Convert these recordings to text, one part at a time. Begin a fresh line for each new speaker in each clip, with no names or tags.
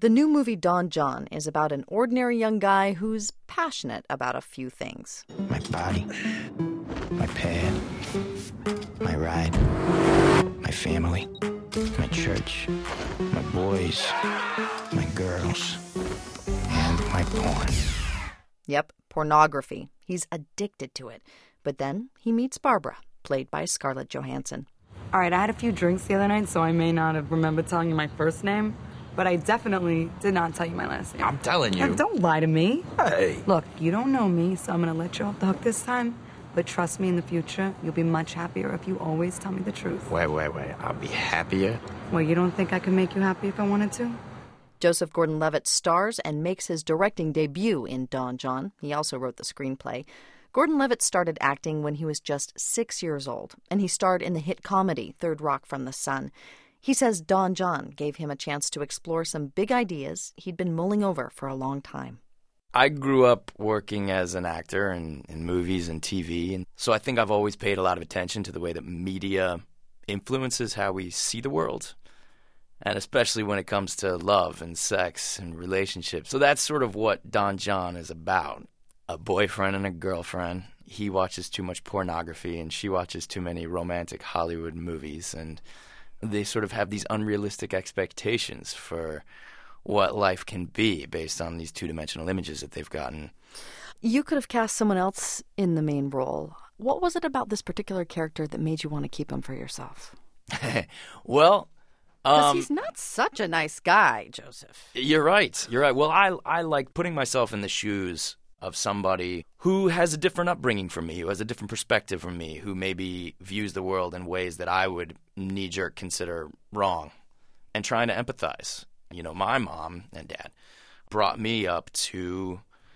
The new movie Don John is about an ordinary young guy who's passionate about a few things.
My body, my pad, my ride, my family, my church, my boys, my girls, and my porn.
Yep, pornography. He's addicted to it. But then he meets Barbara, played by Scarlett Johansson.
All right, I had a few drinks the other night, so I may not have remembered telling you my first name, but I definitely did not tell you my last name.
I'm telling you.
Don't lie to me.
Hey.
Look, you don't know me, so I'm going to let you off the hook this time, but trust me, in the future, you'll be much happier if you always tell me the truth.
Wait. I'll be happier?
Well, you don't think I could make you happy if I wanted to?
Joseph Gordon-Levitt stars and makes his directing debut in Don John. He also wrote the screenplay. Gordon-Levitt started acting when he was just 6 years old, and he starred in the hit comedy Third Rock from the Sun. He says Don John gave him a chance to explore some big ideas he'd been mulling over for a long time.
I grew up working as an actor in movies and TV, and so I think I've always paid a lot of attention to the way that media influences how we see the world, and especially when it comes to love and sex and relationships. So that's sort of what Don John is about. A boyfriend and a girlfriend. He watches too much pornography and she watches too many romantic Hollywood movies, and they sort of have these unrealistic expectations for what life can be based on these two-dimensional images that they've gotten.
You could have cast someone else in the main role. What was it about this particular character that made you want to keep him for yourself?
Well,
because he's not such a nice guy, Joseph.
You're right. Well, I like putting myself in the shoes of somebody who has a different upbringing from me, who has a different perspective from me, who maybe views the world in ways that I would knee-jerk consider wrong, and trying to empathize. You know, my mom and dad brought me up to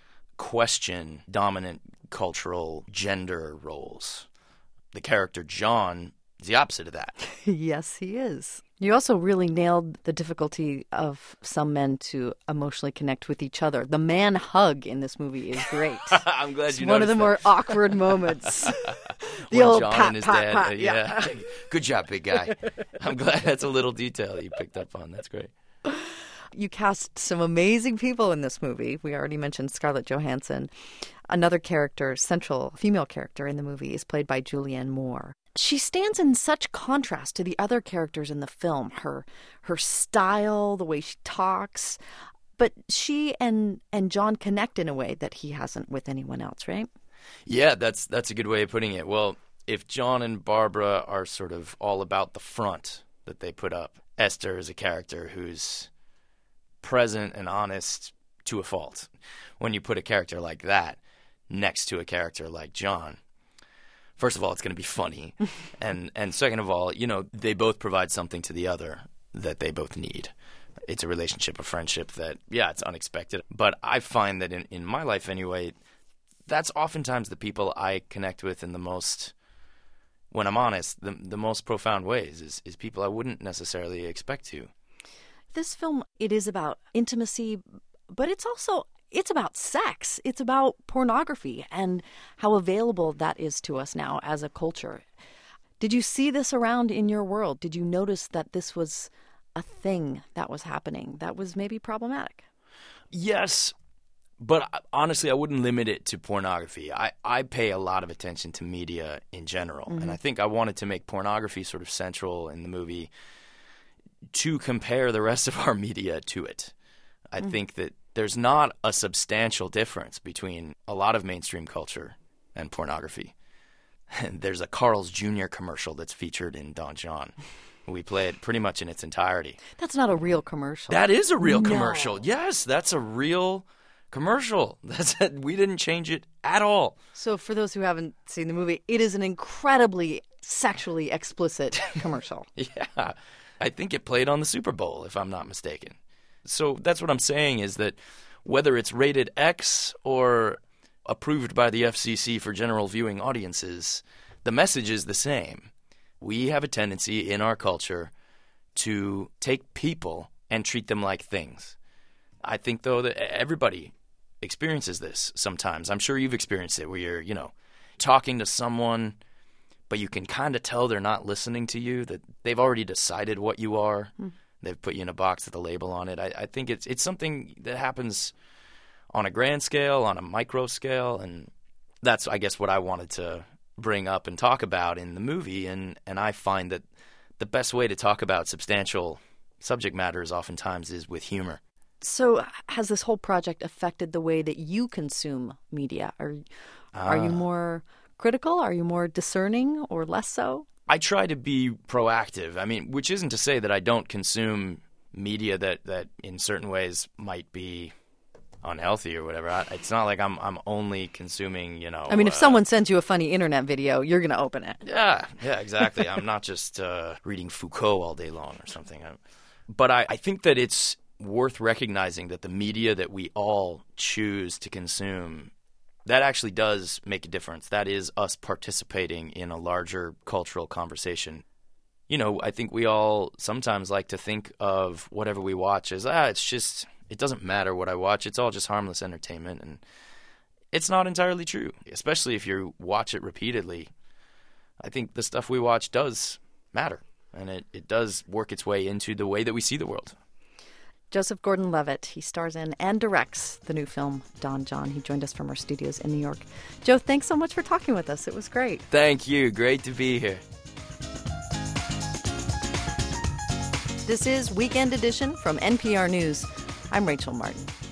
question dominant cultural gender roles. The character John is the opposite of that.
Yes, he is. You also really nailed the difficulty of some men to emotionally connect with each other. The man hug in this movie is great.
I'm glad
it's
you noticed
one of the
that.
more awkward moments. The
when
old
John
pat,
and his
pat,
dad,
pat.
yeah. Good job, big guy. I'm glad that's a little detail you picked up on. That's great.
You cast some amazing people in this movie. We already mentioned Scarlett Johansson. Another character, central female character in the movie, is played by Julianne Moore. She stands in such contrast to the other characters in the film. Her style, the way she talks. But she and John connect in a way that he hasn't with anyone else, right?
Yeah, that's a good way of putting it. Well, if John and Barbara are sort of all about the front that they put up, Esther is a character who's present and honest to a fault. When you put a character like that next to a character like John, first of all, it's going to be funny. and second of all, you know, they both provide something to the other that they both need. It's a relationship, a friendship that, yeah, it's unexpected. But I find that in my life anyway, that's oftentimes the people I connect with in the most, when I'm honest, the most profound ways is people I wouldn't necessarily expect to.
This film, it is about intimacy, but it's about sex. It's about pornography and how available that is to us now as a culture. Did you see this around in your world? Did you notice that this was a thing that was happening that was maybe problematic?
Yes, but honestly, I wouldn't limit it to pornography. I pay a lot of attention to media in general, and I think I wanted to make pornography sort of central in the movie to compare the rest of our media to it. I think that there's not a substantial difference between a lot of mainstream culture and pornography. There's a Carl's Jr. commercial that's featured in Don John. We play it pretty much in its entirety.
That's not a real commercial.
That is a real commercial. Yes, that's a real commercial. We didn't change it at all.
So for those who haven't seen the movie, it is an incredibly sexually explicit commercial.
Yeah. I think it played on the Super Bowl, if I'm not mistaken. So that's what I'm saying is that whether it's rated X or approved by the FCC for general viewing audiences, the message is the same. We have a tendency in our culture to take people and treat them like things. I think, though, that everybody experiences this sometimes. I'm sure you've experienced it where you're, you know, talking to someone, but you can kind of tell they're not listening to you, that they've already decided what you are. they've put you in a box with a label on it. I think it's something that happens on a grand scale, on a micro scale, and that's, I guess, what I wanted to bring up and talk about in the movie. And I find that the best way to talk about substantial subject matters oftentimes is with humor.
So has this whole project affected the way that you consume media? Are you more critical? Are you more discerning or less so?
I try to be proactive. I mean, which isn't to say that I don't consume media that in certain ways might be unhealthy or whatever. It's not like I'm only consuming,
I mean, if someone sends you a funny internet video, you're going to open it.
Yeah, exactly. I'm not just reading Foucault all day long or something. But I think that it's worth recognizing that the media that we all choose to consume, that actually does make a difference. That is us participating in a larger cultural conversation. I think we all sometimes like to think of whatever we watch as, it doesn't matter what I watch. It's all just harmless entertainment. And it's not entirely true, especially if you watch it repeatedly. I think the stuff we watch does matter, and it does work its way into the way that we see the world.
Joseph Gordon-Levitt, he stars in and directs the new film, Don John. He joined us from our studios in New York. Joe, thanks so much for talking with us. It was great.
Thank you. Great to be here.
This is Weekend Edition from NPR News. I'm Rachel Martin.